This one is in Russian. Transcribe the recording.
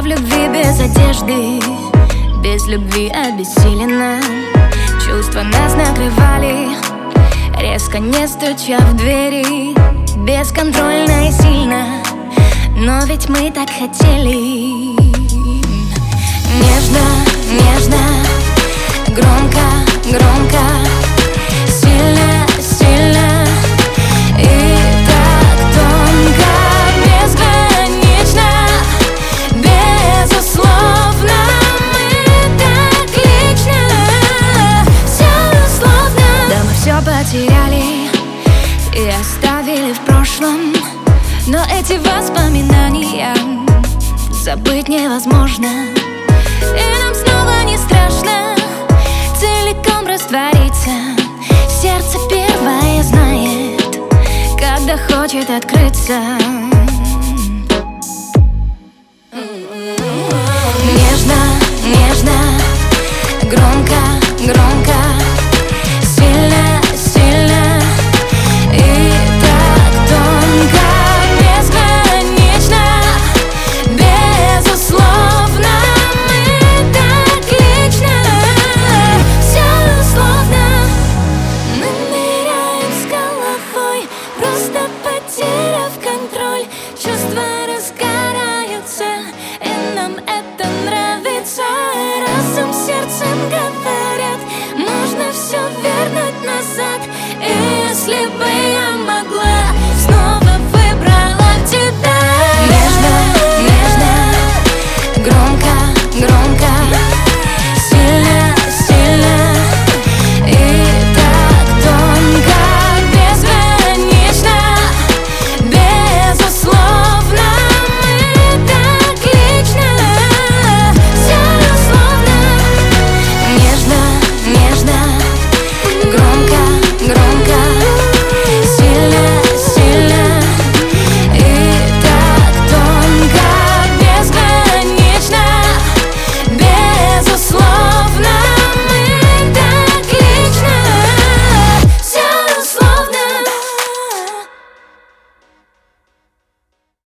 любви без одежды, без любви обессилена. Чувства нас накрывали, резко не стуча в двери, бесконтрольно и сильно, но ведь мы так хотели. Нежно, нежно, громко, громко, сильно, сильно и так тонко, безгранично, безусловно. Мы так лично, все условно. Да, мы все потеряли и оставили в прошлом, но эти воспоминания забыть невозможно. И нам снова не страшно целиком раствориться. Сердце первое знает, когда хочет открыться.